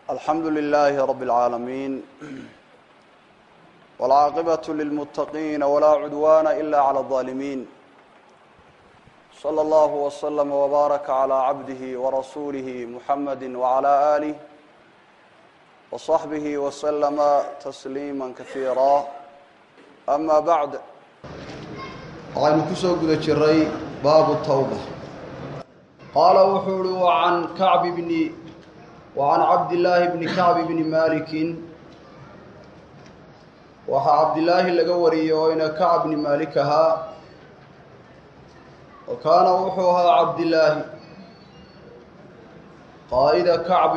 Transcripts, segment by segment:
الحمد لله رب العالمين والعاقبة للمتقين ولا عدوان إلا على الظالمين صلى الله وسلم وبارك على عبده ورسوله محمد وعلى آله وصحبه وسلم تسليما كثيرا أما بعد waxaynu ku soo guda jiray baabu tawba qaala wuxuu وعن كعب بن وعن عبد الله بن كعب بن مالك وها عبد الله laga wariyo ina كعب بن مالك aha وكان وحوها عبد الله قائد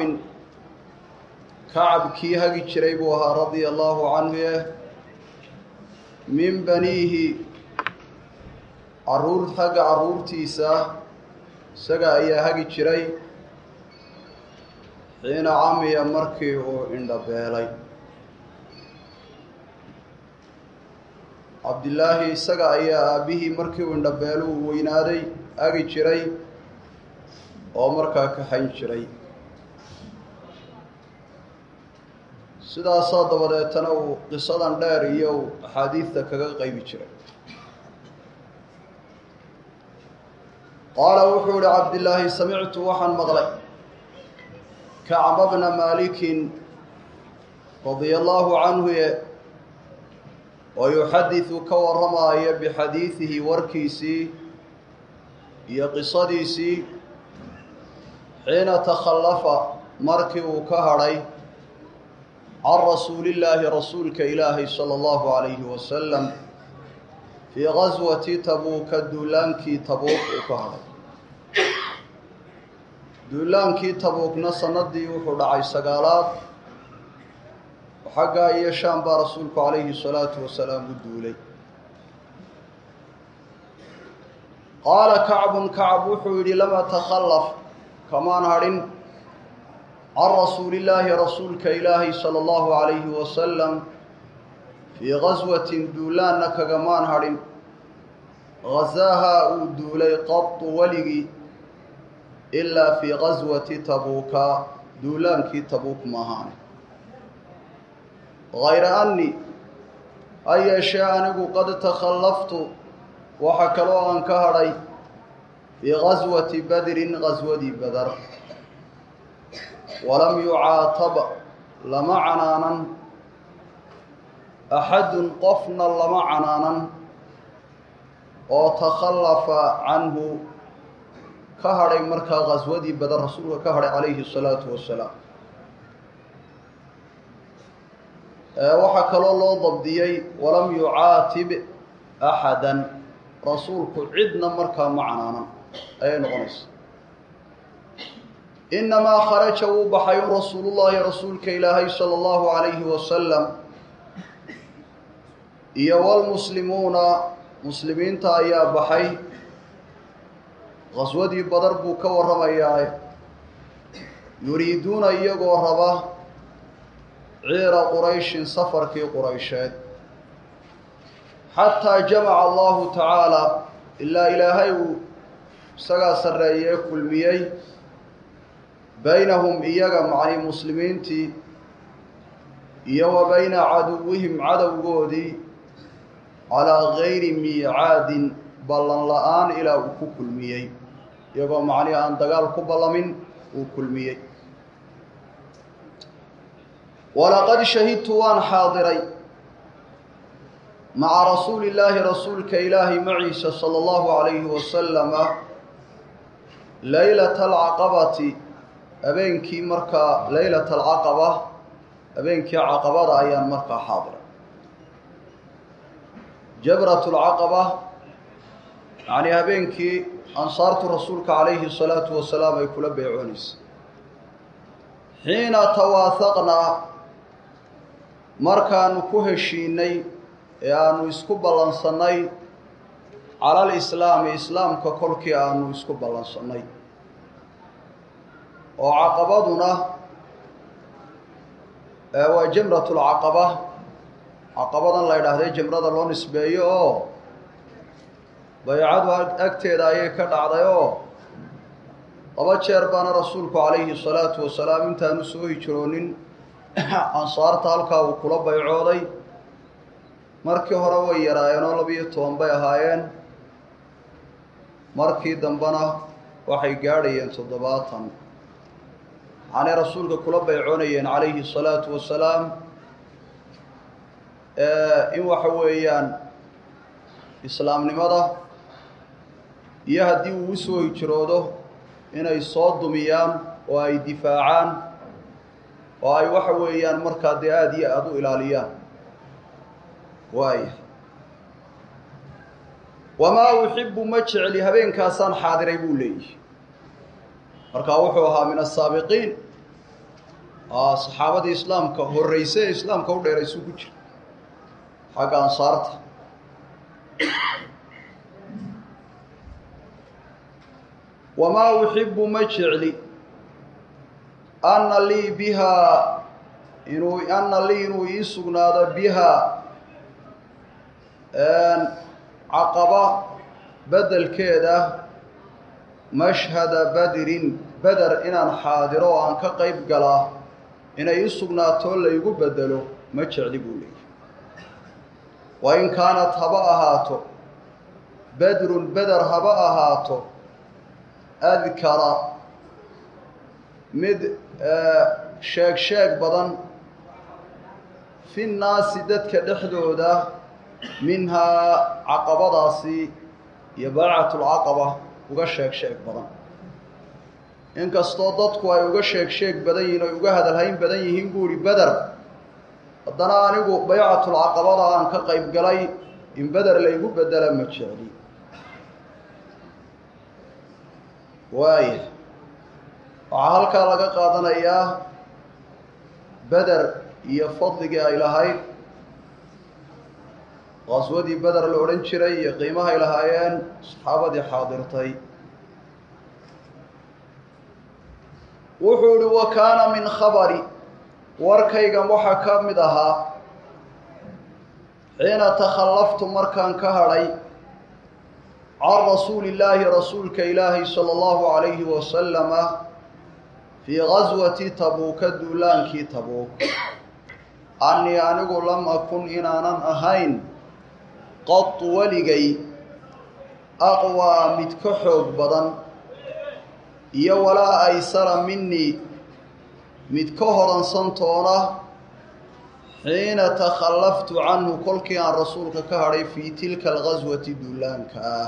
كعب كي هاجي jiray buu ahaa رضي الله عنه من بنيه caruur xagga caruurtiisa isaga ayaa hagi jiray xiina camiya markii uu indhabeelay cabdillaahi isaga ayaa aabihii markii uu indhabeelo uu weynaaday hagi jiray oo markaa kaxayn jiray sidaasaa dabadeetana uu qisadan dheer iyo axaadiidta kaga qaybi jiray qaala wuxuu ihi cabdillaahi samictu waxaan maqlay kacba bna maalikin radia allaahu canhu oo yuxadidu ka warramaayo bixadiidihi warkiisii iyo qisadiisii xiina takhallafa markii uu ka hadhay can rasuulillaahi rasuulka ilaahay sala allahu calayhi wasalam fii gaswati tabuuka duulaankii tabuuk uu ka hadhay duulaankii tabuukna sanadii wuxuu dhacay 9aad xaggaa iyo shaam baa rasuulku calayhi salaatu wasalaam u duulay qaala kacbun kacb wuxuu yidhi lama takhallaf kamaan hadhin can rasuulillaahi rasuulka ilaahi sala allahu calayhi wasalam fii gaswatin duulaanna kagamaan hadhin gasaahaa uu duulay qadu weligii ilaa fii gaswati tabuuka duulaankii tabuuk maahaane hayra anni ha yeeshee anigu qad takhallaftu waxa kaloo aan ka hadhay fii gaswati badrin gaswadii badar walam yucaatab lama canaanan axadun qofna lama canaanan oo takhallafa canhu ka hadhay markaa gaswadii badar rasuulka ka hadhay calayhi salaatu wasalaam waxaa kaloo loo dabdiyey walam yucaatib axadan rasuulku cidna markaa ma canaanan ayay noqonaysa inamaa kharaja wuu baxay rasuulullaahi rasuulka ilaahay sala allahu calayhi wasalam iyo walmuslimuuna muslimiinta ayaa baxay gaswadii badar buu ka warramayaa yuriiduuna iyagoo raba ciira qurayshin safarkii quraysheed xataa jamaca allahu tacaala ilaa ilaahay uu isagaa sarreeyee kulmiyey baynahum iyaga macnii muslimiintii iyo wa bayna caduwihim cadowgoodii calaa gayri miicaadin ballan la-aan ilaa uu ku kulmiyey iyagoo macnihi aan dagaal ku ballamin uu kulmiyey walaqad shahidtu waan xaadiray maca rasuulillaahi rasuulka ilaahi maciisa sala allahu calayhi wasalama leylata alcaqabati habeenkii markaa leylata alcaqaba habeenkii caqabada ayaan markaa xaadiray jabrat lcaqaba yacnii habeenkii ansaartu rasuulka calayhi salaatu wasalaam ay kula beecoonaysa xiina tawaahaqnaa markaanu ku heshiinay ee aanu isku ballansannay cala alislaami islaamka kolkii aanu isku ballansannay oo caqabaduna waa jamrat lcaqaba caqabadan la ydhaahday jamrada loo nisbeeyo oo baycadu agteeda ayay ka dhacday oo laba jeer baana rasuulku calayhi salaatu wasalaam intaanu soo hijroonin ansaarta halkaa uu kula baycooday. markii hore way yaraayeenoo 12 bay ahaayeen, markii dambena waxay gaadhayeen 70. waxaanay rasuulka kula baycoonayeen calayhi salaatu wasalaam in waxa weeyaan islaamnimada iyo haddii uu usoo hijroodo inay soo dumiyaan oo ay difaacaan oo ay waxa weeyaan markaa dee aada iyo aada u ilaaliyaan. waaya wamaa uxibu ma jecli habeenkaasaan xaadiray buu leeyahy. markaa wuxuu ahaa min asaabiqiin, saxaabadii islaamka horreysay ee islaamka u dheeraysuu ku jira xagga ansaarta. wamaa uxibu ma jecli anna lii bihaa inuu ii sugnaado bihaa caqaba bedelkeeda mashhada badrin beder inaan xaadiro oo aan ka qayb galaa inay ii sugnaatoo laygu bedelo ma jecli buu leeyahy. wa in kaanat haba ahaato bedrun beder haba ahaato adkara mid sheeg badan fi nnaasi dadka dhexdooda minhaa caqabadaasi iyo baycatulcaqaba uga sheeg badan. inkastoo dadku ay uga sheeg badan yihiin oy uga hadalhayn badan yihiin buu ihi beder, haddana anigu baycatulcaqabada aan ka qayb galay in beder laygu bedela ma jecli. waaya waxaa halkaa laga qaadanayaa beder iyo fadligii ay lahayd, qaswadii beder la odhan jiray iyo qiimahay lahaayeen saxaabadii xaadirtay. wuxuu ihi wa kaana min khabari, warkaygan waxaa ka mid ahaa xiina takhallaftu markaan ka hadhay can rasuuli illaahi rasuulka ilaahi sala allahu calayhi wasalama fii gaswati tabuuka duulaankii tabuuk annii anigu lam akun inaanan ahayn qadu weligay aqwaa mid ka xoog badan iyo walaa aysara minii mid ka horansantoona xiina takhallaftu canhu kolkii aan rasuulka ka hadhay fii tilka algaswati duulaanka ah.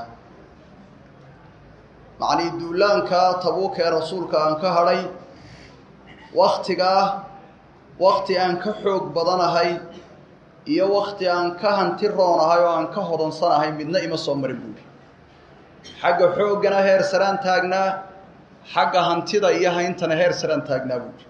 macnii duulaanka tabuuk ee rasuulka aan ka hadhay waktigaa wakti aan ka xoog badanahay iyo wakti aan ka hanti roonahay oo aan ka hodansanahay midna ima soo marin buuri. xagga xooggana heer saraan taagnaa, xagga hantida iyo hayntana heer saraan taagnaa buuri.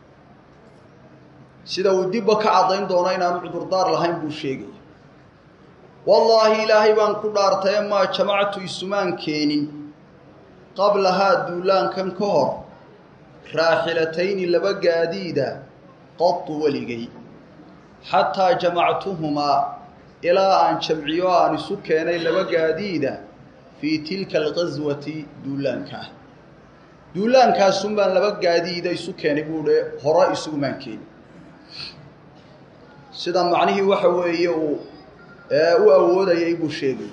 sida uu dibba ka caddayn doono inaanu cudurdaar lahayn buu sheegaya. wallaahi ilaahay baan ku dhaartaye maa jamactu isumaan keenin qablahaa duulaankan ka hor raaxilatayni laba gaadiida qadu weligay, xataa jamactuhumaa ilaa aan jamciyo aan isu keenay laba gaadiida fii tilka alqaswati duulaankaa. duulaankaasun baan laba gaadiida isu keenay buuhe, hore isugumaan keenin. sida macnihii waxa weeye uu u awoodayay buu sheegay.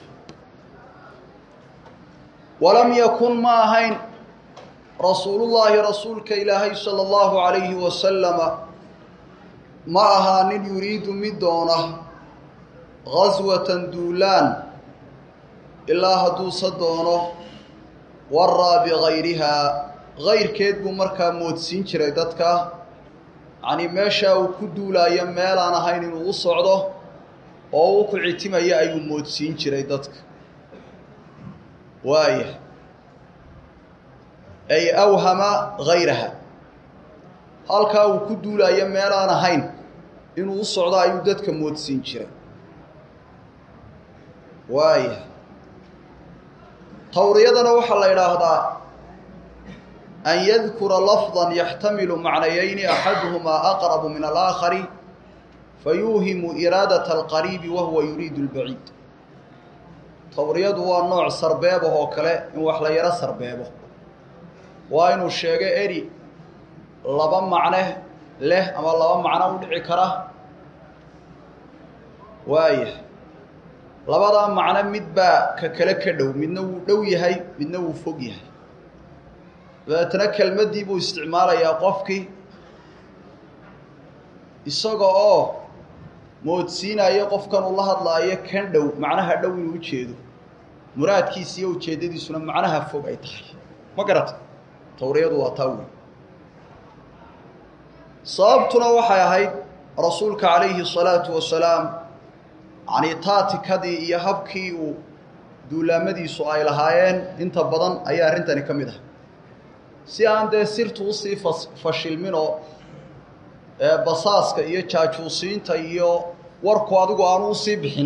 walam yakun ma ahayn rasuulullaahi rasuulka ilaahay sala allahu calayhi wasalama ma ahaanin yuriidu mid doona gaswatan duulaan ilaa hadduuse doono waraa bigayrihaa gayrkeed buu markaa moodsiin jiray dadka. yacnii meeshaa uu ku duulaayo meel aan ahayn inuu u socdo oo uu ku citimayo ayuu moodsiin jiray dadka. waaya ay awhama gayraha, halkaa uu ku duulaayo meel aan ahayn inuu u socdo ayuu dadka moodsiin jiray. waaya tawriyadana waxaa la idhaahdaa an yadkura lafdan yaxtamilu macnayayni axaduhumaa aqrabu min alaakhari fayuuhimu iraadata alqariibi wahuwa yuriidu albaciid. tawriyadu waa nooc sarbeebah oo kale in wax la yaro sarbeebo waa inuu sheego eri laba macne leh ama laba macno u dhici kara waaya labada macno mid baa ka kale ka dhow midna wuu dhow yahay midna wuu fog yahay dabeetana kelmaddii buu isticmaalayaa qofkii isaga oo moodsiinayo qofkan uu la hadlaayo kan dhow macnaha dhow inuu ujeedo muraadkiisa iyo ujeeddadiisuna macnaha fog ay tahay ma garata tawriyadu waa taa weyn sababtuna waxay ahayd rasuulka calayhi salaatu wasalaam yacnii taatikadii iyo habkii uu duulaamadiisu ay lahaayeen inta badan ayaa arrintani ka mid ah si aan dee sirtu usii fashilminoo basaaska iyo jaajuusiinta iyo warku adigu aanu usii bixin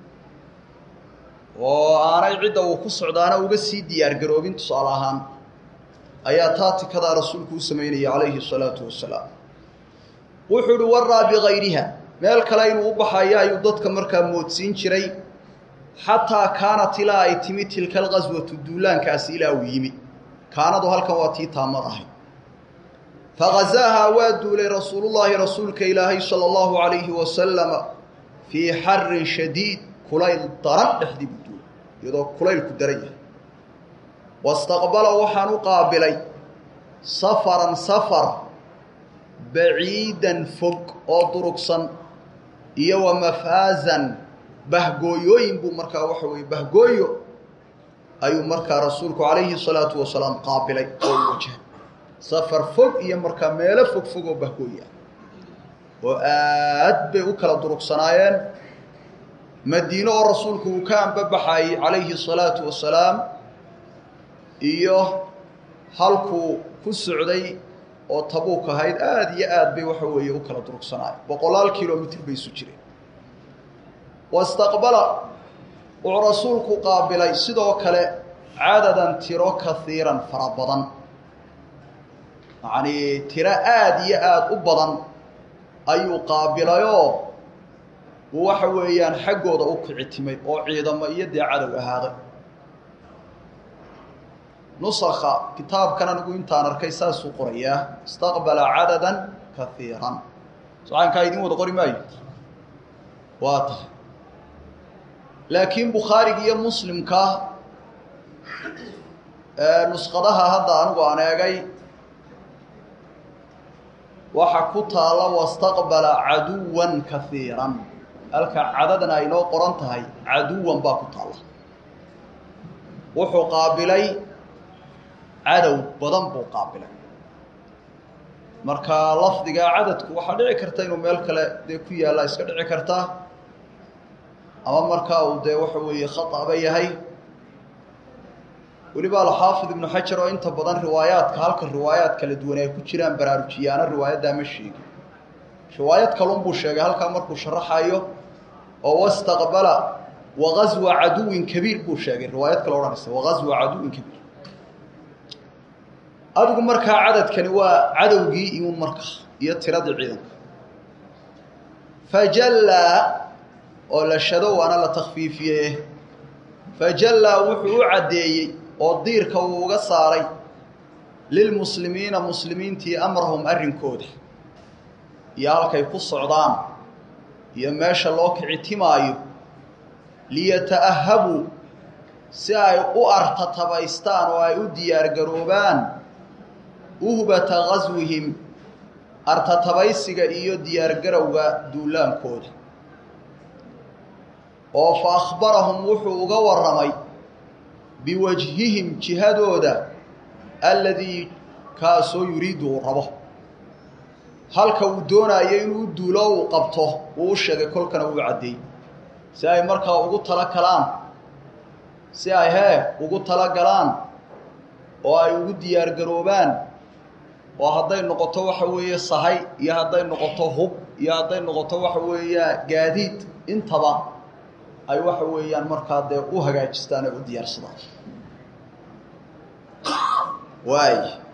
oo aanay cidda uu ku socdaana uga sii diyaargaroobin tusaale ahaan ayaa taatikadaa rasuulku u samaynaya calayhi salaatu wasalaam wuxuu uhi waraa bikayriha meel kale inuu u baxayo ayuu dadka markaa moodsiin jiray xataa kaanat ilaa ay timi tilka alqaswatu duulaankaasi ilaa uu yimi kaanadu halkan waa tii taamad ahay fagazaahaa waa duulay rasuulullaahi rasuulka ilaahay sala allahu calayhi wasalama fii xarin shadiid kulayl daran dhexdii buu duulay iyadoo kulaylku daran yahay wastaqbala waxaan u qaabilay safaran safar baciidan fog oo durugsan iyo wa mafaazan bahgooyooyin buu markaa waxa weeye bahgooyo ayuu markaa rasuulku calayhi salaatu wasalaam qaabilay oo u wajahay safar fog iyo markaa meelo fog fog oo bahgooya oo aad bay u kala durugsanaayeen madiino oo rasuulku uu ka anbabaxayey calayhi salaatu wasalaam iyo halkuu ku socday oo tabuuk ahayd aada iyo aad bay waxa weeye u kala durugsanaayeen boqolaal kilomitr bay isu jireen wastaqbala wuxuu rasuulku qaabilay sidoo kale cadadan tiro kaiiran fara badan yacnii tiro aada iyo aada u badan ayuu qaabilayoo uu waxa weeyaan xaggooda u kicitimay oo ciidamo iyo dee cadow ahaaday nusakha kitaabkan anigu intaan arkay saasuu qorayaa istaqbala cadadan kaiiran socaankaa idin wada qori maayo waa tahay laakiin bukhaariga iyo muslimka nusqadaha hadda anigu aan eegay waxa ku taalla wastaqbala caduwan kaiiran halka cadadan ay noo qoran tahay caduwan baa ku taalla wuxuu qaabilay cadow badan buu qaabilay marka lafdiga cadadku waxaa dhici karta inuu meel kale dee ku yaalla iska dhici karta ama markaa uu dee waxa weeye khaaba yahay weliba alxaafid ibnu xajar oo inta badan riwaayaadka halka riwaayaad kala duwan ay ku jiraan baraarujiyaana riwaayaddaa ma sheegin riwaayad kalun buu sheegay halkaa markuu sharaxayo oo wastaqbala wagazwa caduwin kabiir buu sheegay riwaayad kale odhanaysa wagazwa caduwin kabiir adigu markaa cadadkani waa cadowgii imun marka iyo tiradii ciidanka fajallaa oo la shado waana la takfiifiye fajallaa wuxuu u caddeeyey oo diirka uu uga saaray lilmuslimiina muslimiintii amrahum arrinkooda iyo halkay ku socdaan iyo meesha loo kicitimaayo liyata'ahabuu si ay u artatabaystaan oo ay u diyaargaroobaan uhbata gaswihim artatabaysiga iyo diyaargarowga duulaankooda oo fa akhbarahum wuxuu uga warramay biwajhihim jihadooda alladii kaasoo yuriidu uu rabo halka uu doonaayo inuu duulo uu qabto uu u sheegay kolkana uu caddeeyey si ay markaa ugu talagalaan si ay ugu talagalaan oo ay ugu diyaargaroobaan oo hadday noqoto waxa weeye sahay iyo hadday noqoto hub iyo hadday noqoto waxa weeya gaadiid intaba ay waxa weeyaan markaa dee u hagaajistaan ay u diyaarsadaan waay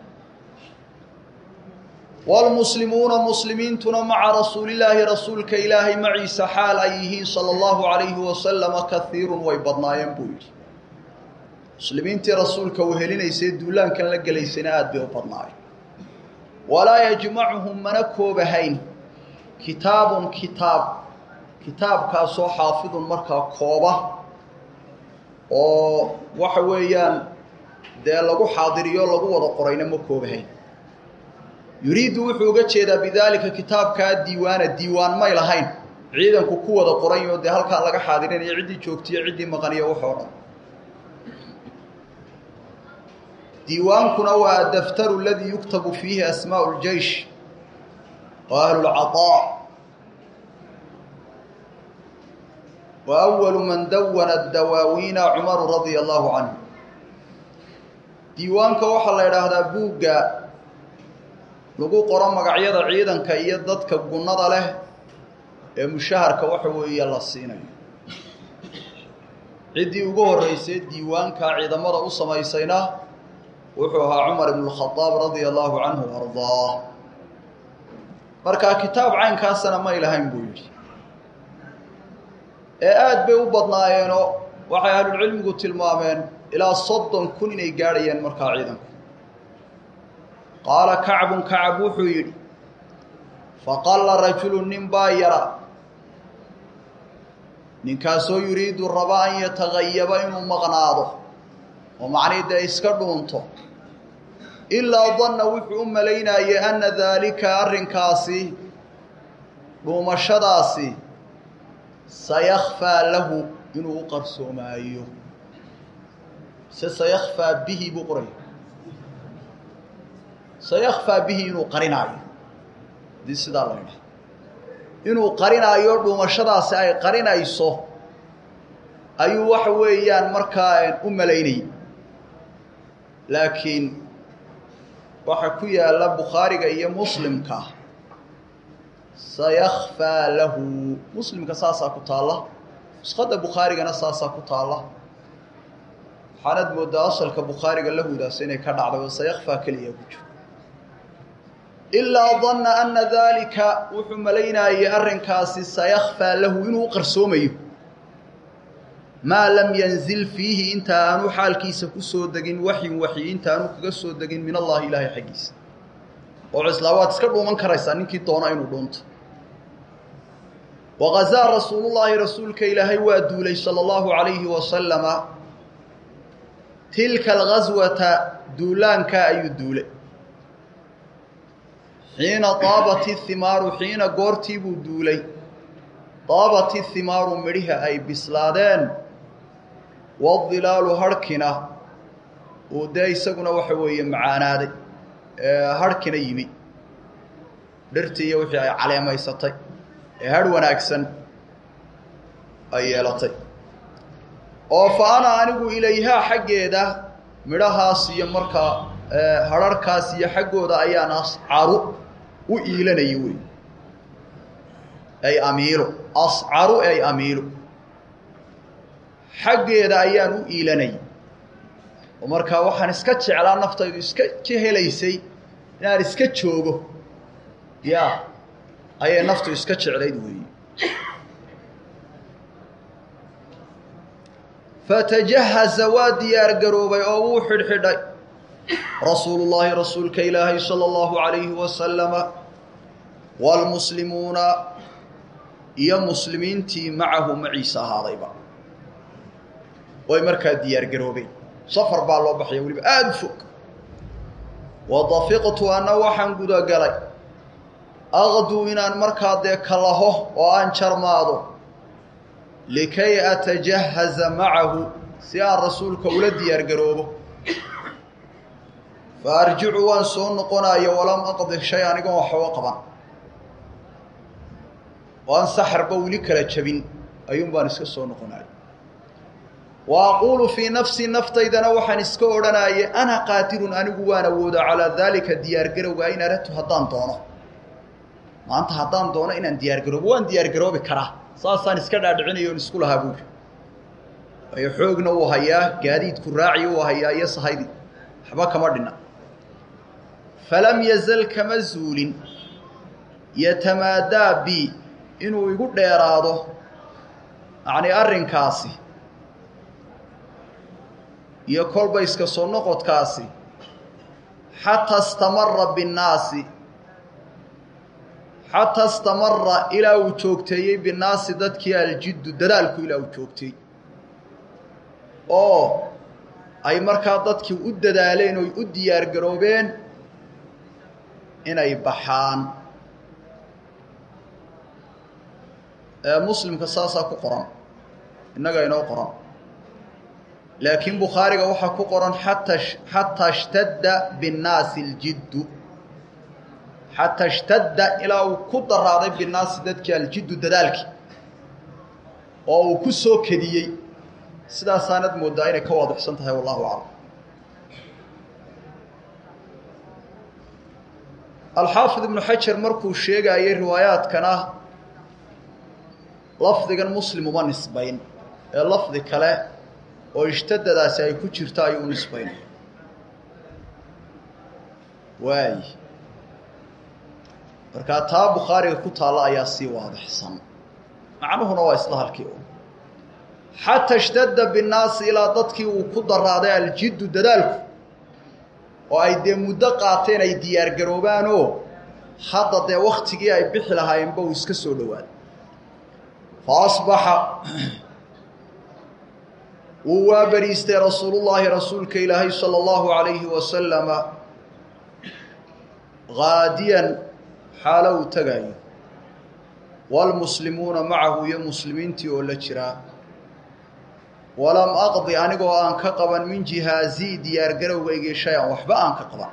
waalmuslimuuna muslimiintuna maca rasuulillaahi rasuulka ilaahay maciisa xaal ay yihiin sala allahu calayhi wasalama kaiirun way badnaayeen buu yidhi muslimiintii rasuulka uu helinaysay duulaankan la gelaysayna aad bay u badnaayeen walaa yajmacuhum mana koobahayn kitaabun kitaabkaasoo xaafidun markaa kooba oo waxa weeyaan dee lagu xaadiriyo lagu wada qorayna ma koobahayn yuriidu wuxuu uga jeedaa bidaalika kitaabkaa diiwaan may lahayn ciidanku ku wada qorayo dee halkaa laga xaadirinayo ciddii joogtiyo ciddii maqaniyo waxoo dhan diiwaankuna waa adaftaru aladii yuktabu fiihi asmaa'u ljeysh wa ahlu lcataa wa awalu man dawana adawaawiina cumaru radia allahu canhu diiwaanka waxaa la idhaahdaa buugga lagu qoro magacyada ciidanka iyo dadka gunnada leh ee mushaharka waxa weeye la siinayo ciddii ugu horreysay diiwaanka ciidamada u samaysayna wuxuu ahaa cumar ibnu lkhadaab radia allahu canhu ardaah markaa kitaab caynkaasana may lahayn buu yidhi ee aad bay u badnaayeenoo waxay ahlulcilmigu tilmaameen ilaa 30,000 inay gaadhayeen markaa ciidanku qaala kacbun kacab wuxuu yidhi faqalla rajulu nin baa yara ninkaasoo yuriidu raba an yatagayaba inuu maqnaado oo macnii dee iska dhuunto ilaa danna wuxuu u malaynayay anna daalika arrinkaasi dhuumashadaasi sayakhfaa lahu inuu u qarsoomaayo se sayakhfaa bihi buu qoraya sayakhfaa bihi inuu qarinaayo dii sidaa la yidhaha inuu qarinaayo dhuumashadaasi ay qarinayso ayuu waxa weeyaan markaa u malaynayay laakiin waxaa ku yaalla bukhaariga iyo muslimka sayakhfaa lahu muslimka saasaa ku taalla nuskhada bukhaarigana saasaa ku taalla waxaanad moodaa asalka bukhaariga lahudaas inay ka dhacday oo sayakhfaa keliya ku jiro ilaa danna anna daalika wuxuu malaynayay arrinkaasi sayakhfaa lahu inuu u qarsoomayo maa lam yanzil fiihi inta aanu xaalkiisa ku soo degin waxyi inta aanu kaga soo degin min allahi ilaahay xaggiisa oo cislaa waad iska dhuuman karaysaa ninkii doona inuu dhuunto wagazaa rasuulullaahi rasuulka ilaahay waa duulay sala allahu calayhi wasalama tilka alghaswata duulaanka ayuu duulay xiina taabat ihimaaru xiina goortii buu duulay taabat ihimaaru midhiha ay bislaadeen waadilaalu harhkina uu dee isaguna waxa weeye macaanaaday harhkina yimi dhirtii iyo wixii ay caleemaysatay ee harh wanaagsan ay yeelatay oo fa ana anigu ilayhaa xaggeeda midhahaas iyo markaa harharhkaas iyo xaggooda ayaan ascaru u iilanaya wey ay amiilo ascaru ay amiilo xaggeeda ayaan u iilanayay oo markaa waxaan iska jeclaa naftaydu iska helaysay inaan iska joogo ya ayay naftu iska jeclayd weeye fatajahaza waa diyaar garoobay oo wuu xidhxidhay rasuulullaahi rasuulka ilaahay sala allahu calayhi wasalama waalmuslimuuna iyo muslimiintii macahu maciisa ahaadayba way markaa diyaar garoobeen safar baa loo baxaya weliba aada u fog wadafiqtu anna waxaan gudagalay aqduu inaan markaa dee kalaho oo aan jarmaado likay atajahaza macahu si aan rasuulka ula diyaar garoobo fa arjicu waan soo noqonayo walam aqdi shay anigoon waxba qaban oo aan saxarba weli kala jabin ayuun baan iska soo noqonayo wa aquulu fii nafsi naftaydana waxaan iska odhanayay ana qaadirun anigu waan awooda calaa daalika diyaargarowga in aradtu haddaan doono maanta haddaan doono inaan diyaargaroobo waan diyaargaroobi karaa saasaan iska dhaadhicinayo on isku lahaa buuri waayo xoogna uu hayaa gaadiidku raaci uu hayaa iyo sahaydii waxba kama dhinna falam yazal kama zuulin yatamaadaa bi inuu igu dheeraado yacni arrinkaasi iyo kolba iska soo noqodkaasi xataa istamara ilaa uu joogteeyey binnaasi dadkii aljiddu dadaalku ilaa uu joogtay oo ay markaa dadkii u dadaaleen oy u diyaargaroobeen inay baxaan muslimka saasaa ku qoran innaga inoo qoran laakiin bukhaariga waxaa ku qoran xataa ishtadda binnaasi aljiddu xataa ishtadda ilaa uu ku daraaday binnaasi dadkii aljiddu dadaalkii oo uu ku soo kediyey sidaasaanad mooddaa inay ka waadixsan tahay wallahu aclam alxaafid ibnu xajar markuu sheegaayey riwaayaadkana lafdigan muslim uma nisbayn ee lafdi kale oo ishtadadaasi ay ku jirto ayuu u nisbaynaya waay markaa taa bukhaariga ku taalla ayaa sii waadixsan macnuhuna waa isla halkii un xataa ishtadda binnaasi ilaa dadkii uu ku daraaday aljiddu dadaalku oo ay dee muddo qaateen ay diyaargaroobaanoo hadda dee waktigii ay bixi lahaayeenba uu iska soo dhowaaday fa asbaxa wuu waa bariistay rasuulullaahi rasuulka ilaahay sala allahu calayhi wasalama gaadiyan xaalo uu tegaayo waalmuslimuuna macahu iyo muslimiintii oo la jiraa walam aqdi anigoo aan ka qaban min jihaazii diyaargarowgaygii shay-an waxba aan ka qaban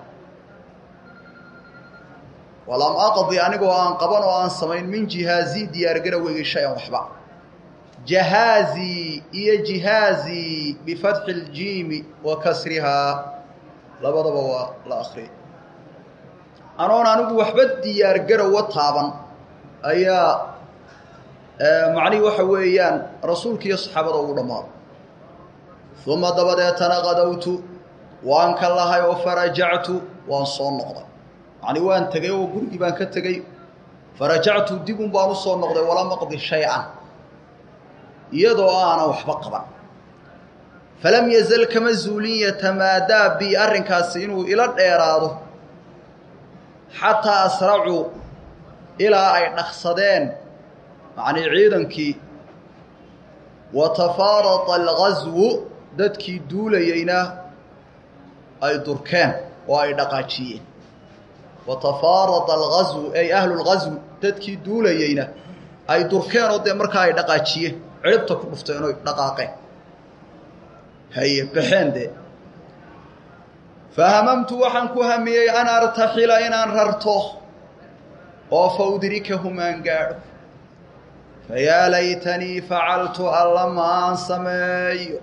walam aqdi anigoo aan qaban oo aan samayn min jihaazii diyaargarowgaygii shay-an waxba jahaazii iyo jihaazii bifatxi iljiimi wa kasrihaa labadaba waa la akhriyay anoon anigu waxba diyaargarowa taaban ayaa macnihi waxa weeyaan rasuulka iyo saxaabada ugu dhammaaday uma dabadeetana qadowtu waan ka lahay oo farajactu waan soo noqday yacnii waan tegay oo gurigii baan ka tegey farajactu dibun baan u soo noqday walam aqdi shay-an iyadoo aanan waxba qaban falam yazal kama zuulin yatamaadaa bi arrinkaasi inuu ila dheeraado xataa asracuu ilaa ay dhaqsadeen macnii ciidankii wa tafaarata alghaswu dadkii duulayeyna ay durkeen oo ay dhaqaajiyeen wa tafaarata alghaswu ay ahlu lghaswi dadkii duulayeyna ay durkeen oo dee markaa ay dhaqaajiyeen ciribta ku dhufteen oy dhaqaaqeen haye baxeen dee fahamamtu waxaan ku hamiyey an artaxila inaan rarto oo fa udrikahum aan gaadho fayaa laytanii facaltu alla maan sameeyo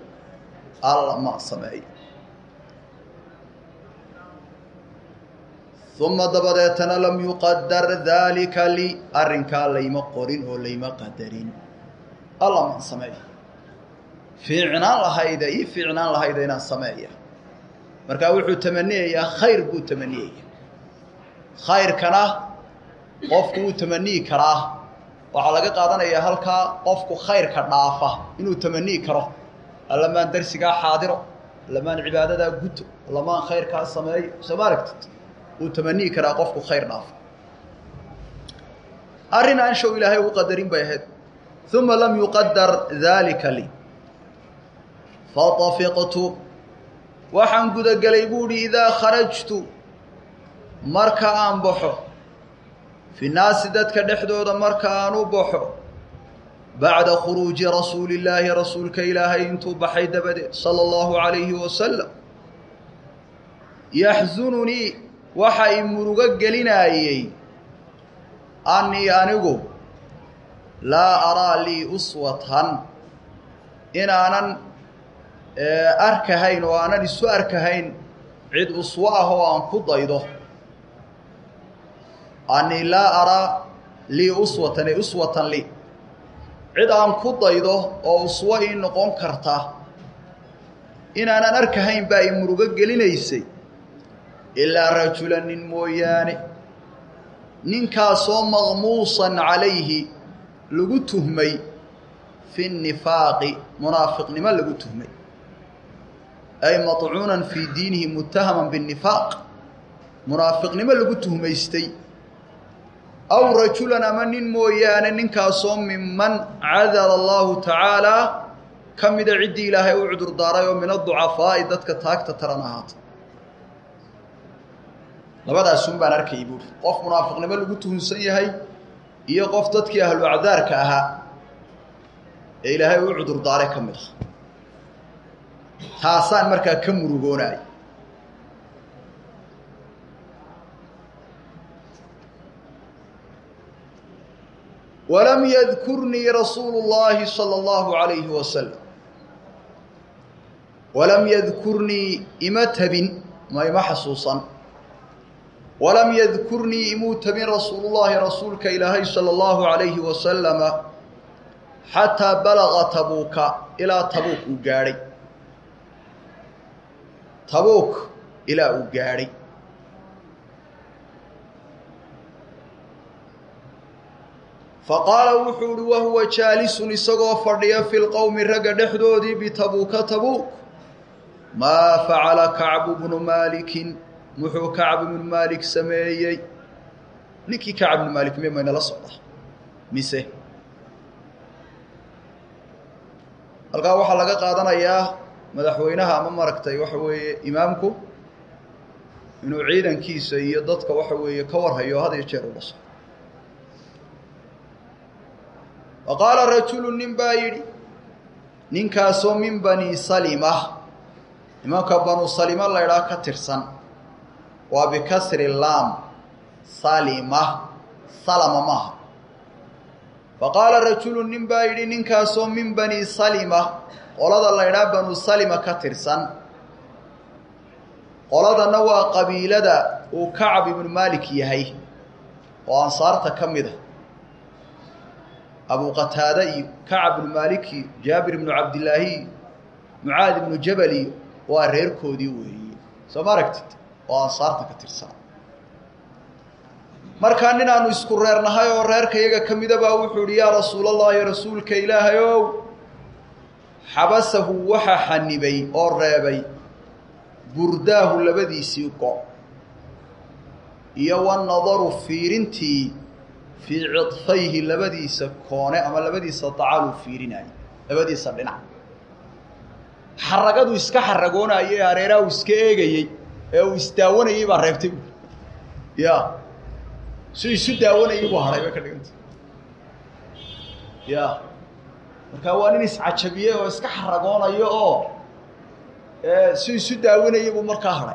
uma dabadeetana lam yuqadar daalika lii arrinkaa layma qorin oo layma qadarin alla maan sameeyo fiicnaan lahayda inaan sameeya markaa wuxuu tamaniyayaa khayr buu tamaniyaya khayrkana qofku wuu tamaniyi karaa waxaa laga qaadanayaa halkaa qofku khayrka dhaafa inuu tamaniyi karo allamaan darsigaa xaadiro allamaan cibaadadaa guto allamaan khayrkaa sameeyo soo ma aragtid wuu tamaniyi karaa qofku khayr dhaafa arrin aan show ilaahay u qadarin bay ahayd uma lam yuqadar daalika lii fatafiqtu waxaan gudagelay buuhi idaa kharajtu marka aan baxo fi naasi dadka dhexdooda marka aan u baxo bacda khuruuji rasuulillaahi rasuulka ilaahay intuu baxay dabadeed sala allahu calayhi wasalam yaxsununii waxa i murugo gelinaayey annii anigu laa araa lii uswatan inaanan arkahayn oo aanan isu arkahayn cid uswo ah oo aan ku daydo annii laa araa lii uswatan ay uswatan lii cid aan ku daydo oo uswo ii noqon karta inaanan arkahayn baa i murugo gelinaysay ilaa rajulan nin mooyaane ninkaasoo maqmuusan calayhi lagu tuhmay fi nifaaqi munaafiqnimo lagu tuhmay ay matcuunan fii diinihi muttahaman binnifaaq munaafiqnimo lagu tuhmaystay aw rajulan ama nin mooyaane ninkaasoo minman cadala allahu tacaalaa ka mida ciddii ilaahay u cudur daaray oo min aducafaa'i dadka taagta taran ahaata labadaasun baan arkayay buuri qof munaafiqnimo lagu tuhunsan yahay iyo qof dadkii ahlu acdaarka ahaa ee ilaahay u cudur daaray ka mid ah taasaan markaa ka murugoonay walam yadkurnii rasuulu llaahi sala allahu calayhi wasalam walam yadkurnii ima tabin ma ima xasuusan walam yadkurnii imuu tabin rasuulullaahi rasuulka ilaahay sala allahu calayhi wasalama xataa balaga tabuuka ilaa tabuuk uu gaadhay tabuuk ilaa uu gaadhay faqaala wuxuu uhi wahuwa jaalisun isagoo fadhiya fi lqowmi ragga dhexdoodii bitabuuka tabuuk maa facala kacbu bnu maalikin muxuu kacb ibnu maalik sameeyey ninkii kacb ibnu maalik miya maynala socda mise halkaa waxaa laga qaadanayaa madaxweynaha ama maaragtay waxa weeye imaamku inuu ciidankiisa iyo dadka waxa weeye ka warhayo had iyo jeer ula socdo wa qaala rajulu nin baa yidhi ninkaasoo min bani salima nimanka banu salima laydhaha ka tirsan waa bikasri laam salima salama maaha faqaala rajulu nin baa yidhi ninkaasoo min bani salima qolada laydhaha banu salima ka tirsan qoladana waa qabiilada uu kacab ibnu maalik yahay oo ansaarta ka mid a abu qataada iyo kacab ibnu maalik iyo jaabir ibnu cabdillaahi iyo mucaad ibnu jabal iyo waa reerkoodii weeye soo ma aragtid oo ansaarta ka tirsan markaa nin aanu isku reernahay oo reerka iyaga ka mida baa wuxuu ihi yaa rasuulallaahi rasuulka ilaahay ow xabasahu waxaa xanibay oo reebay burdaahu labadiisii go' iyo wanadaru fiirintii fii cidfayhi labadiisa koone ama labadiisa dacaluu fiirinaayo labadiisa dhinac xaragadu iska xaragoonaayo ee hareeraha uu iska eegayey ee uu isdaawanayey baa reebtay ya si isu daawanayay buu hadhay bay ka dhiganta ya markaa waa nin iscajabiyey oo iska xaragoonayo oo si isu daawanayay buu markaa hadhay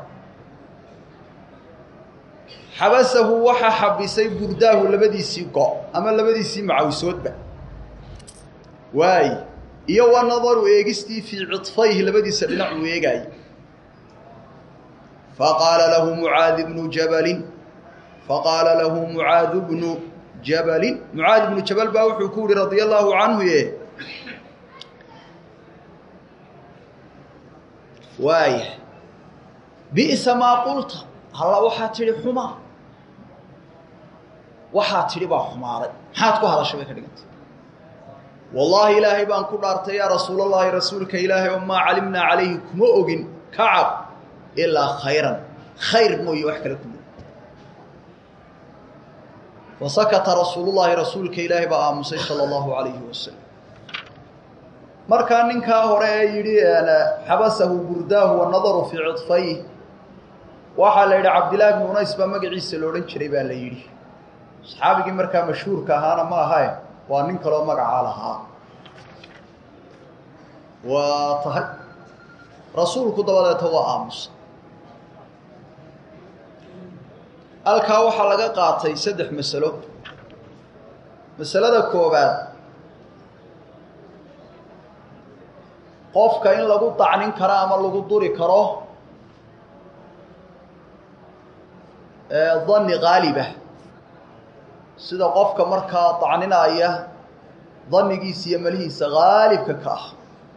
xabasahu waxaa xabisay burdaahu labadiisii go' ama labadiisii macawisoodba waay iyo wanadaru eegistii fii cidfayhi labadiisa dhinac uu eegaayey faqaala lahu mucaad bnu jabalin faqaala lahu mucaadu bnu jabalin mucaad ibnu jabal baa wuxuu ku yihi radia allaahu canhu ye waaya bi'sa maa qulta halla waxaa tidhi xumaa waxaa tidhi baa xumaaday maxaad ku hadashay bay ka dhigantay wallaahi ilaahay baan ku dhaartay yaa rasuulallaahi rasuulka ilaahay oo maa calimnaa calayhi kuma ogin kacab ilaa khayran khayr mooye wax kale kuma fasakata rasuulullaahi rasuulka ilaahay baa aamusay sala allahu calayhi wasalam markaa ninkaa hore ee yidhi xabasahu burdaahu wanadaru fii cidfayh waxaa la yidhi cabdillaahi bnu unays baa magaciisa la odhan jiray baa la yidhi saxaabigii markaa mashhuurka ahaana ma ahae waa nin kaloo magacaa lahaa waa tahay rasuulku dabadeeta waa aamusa halkaa waxaa laga qaatay 3 masalo masalada koobaad qofka in lagu tacnin karo ama lagu duri karo dhanni qaaliba sida qofka markaa tacninaya dhannigiisa iyo malihiisa qaalibka ka ah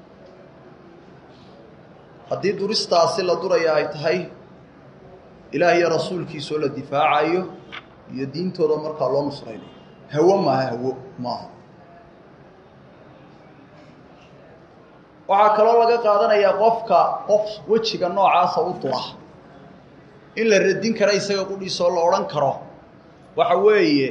haddii duristaasi la duraya ay tahay ilaah iyo rasuulkiisa oo la difaacayo iyo diintooda markaa loo nusraynayo hawo maaha hawo maaha waxaa kaloo laga qaadanayaa qofka wejiga noocaasa u dura in la radin kara isaga qudhiisa oo la odhan karo waxa weeye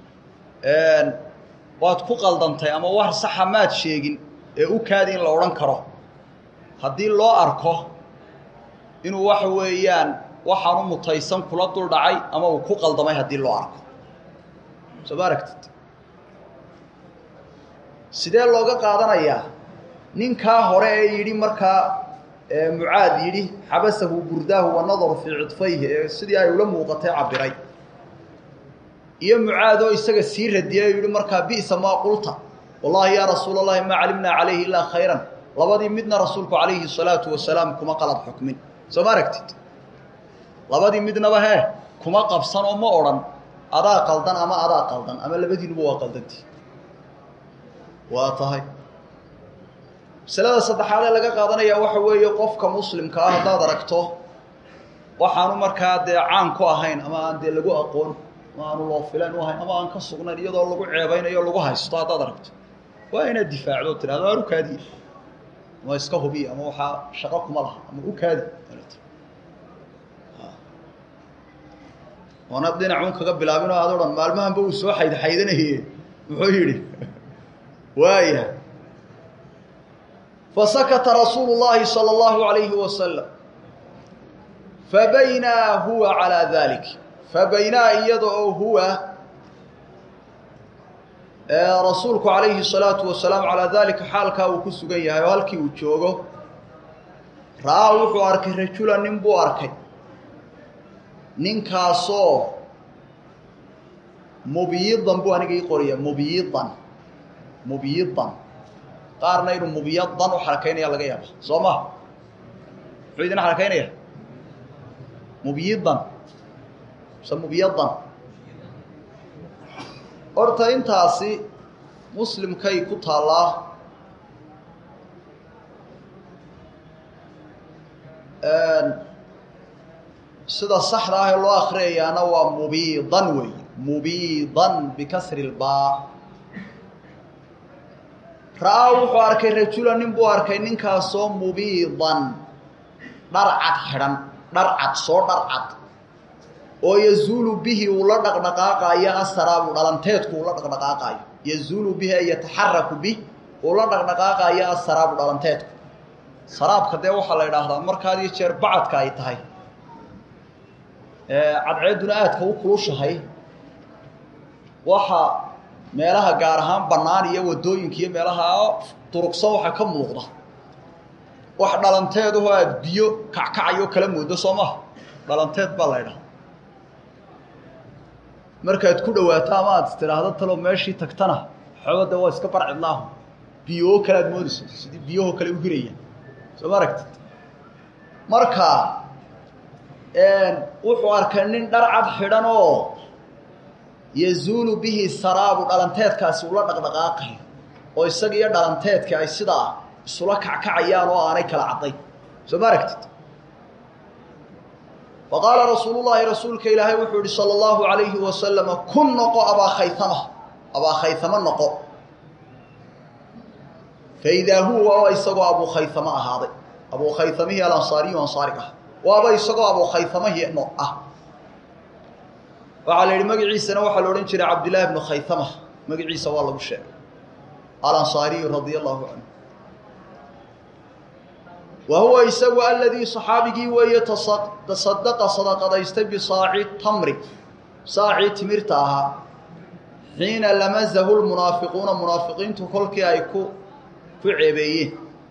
waad ku qaldantay ama war saxa maad sheegin ee u kaadi in la odhan karo haddii loo arko inuu waxa weeyaan waxaan u mutaysan kula dul dhacay ama uu ku qaldamay haddii loo arko soo ma aragtid sidee looga qaadanayaa ninkaa hore ee yidhi markaa mucaad yidhi xabasahu burdaahu wanadaru fii cidfayhi ee sidii ay ula muuqatay cabiray iyo mucaad oo isaga sii radiyay yidhi markaa bi'sa maa qulta wallahi yaa rasuul allahi maa calimnaa calayhi ilaa khayran labadii midna rasuulku calayhi salaatu wasalaam kuma qalad xukmin soo ma aragtid labadii midnaba hee kuma qabsan oo ma odhan adaa qaldan ama labadiinuba waa qaldantii waa tahay masalada saddexaad ee laga qaadanayaa waxa weeye qofka muslimka ah haddaad aragto waxaanu markaa dee caan ku ahayn ama aan dee lagu aqoon ama aanu loo filan u ahayn ama aan ka sugnayn iyadoo lagu ceebaynayo lagu haysto haddaad aragto waa inaad difaacdo o tidhahdo aan u kaadiye ama iska hubiye ama waxaa shaqo kuma laha ama u kaadi oonad dhinacuun kaga bilaabin oo aad odhan maalmahanba uu soo xaydanaye muxuu yidhi waaya fasakata rasuulu llaahi salى اllahu alayhi wasalam fabaynaa huwa calaa dalik fabaynaa iyada oo huwa rasuulku calayhi الsalaatu wasalaam calaa dalika xaalkaa uu ku sugan yahay oo halkii uu joogo ra'aa wuxuu arkay rajulan nin buu arkay ninkaasoo mubyidan buu aniga ii qoraya mubyidan qaarna inuu mubyadan u xarakaynaya laga yaaba soo ma muxuu idin xarakaynaya mubyidan mise mubyadan horta intaasi muslimkay ku taallaa sida saxda ah ee loo akriyayaana waa mubiidan wey mubiidan bikasri lbaa ra'aa wuxuu arkay rajulan nin buu arkay ninkaasoo mubiidan dharcad xidhan dharcad soo dharcad oo yazuulu bihi uu la dhaqdhaqaaqaayo asaraabu dhalanteedku uu la dhaqdhaqaaqaayo yazuulu bihi ay yataxaraku bih uu la dhaqdhaqaaqaayo asaraabu dhalanteedku saraabka dee waxaa la idhaahdaa markaad iyo jeer bacadka ay tahay cadceedduna aadka u kulushahay waxa meelaha gaar ahaan bannaan iyo waddooyinka iyo meelaha durugsan waxaa ka muuqda wax dhalanteedahoo aada biyo kackacayo kala moodo soo maha dhalanteed baa la ydhaha markaad ku dhawaato ama aad istidhaahdo talow meeshii tagtana xoogada waa iska barcidlaahu biyoo kale aad moodayso sidii biyahoo kale u hiraya soo ma aragtid marka wuxuu arkay nin dharcad xidhan oo yazuulu bihi saraabu dhalanteedkaasi ula dhaqdhaqaaqayo oo isaga iyo dhalanteedka ay sidaa isula kackacayaan oo aanay kala cadday soo ma aragtid faqaala rasuulu llaahi rasuulka ilaahay wuxuu yihi salى اllahu alayhi wasalama kun noqo abaa khayama noqo faidaa huwa oo isagoo abuu khayama ahaaday abuu khayamihii alansaariyu ansaarig ah waaba isagoo abuu khayamahii ah waxaa la yidhi magaciisana waxaa la odhan jiray cabdillaahi bnu khayama magaciisa waa lagu sheegay alansaariyu radia allahu canhu wa huwa isagu aladii صaxaabigii weeye tasadaqa sadaqadaystay bisaaci tamri saacii timirta ahaa xiina lamazahu lmunaafiquuna munaafiqiintu kolkii ay ku ceebeeyeen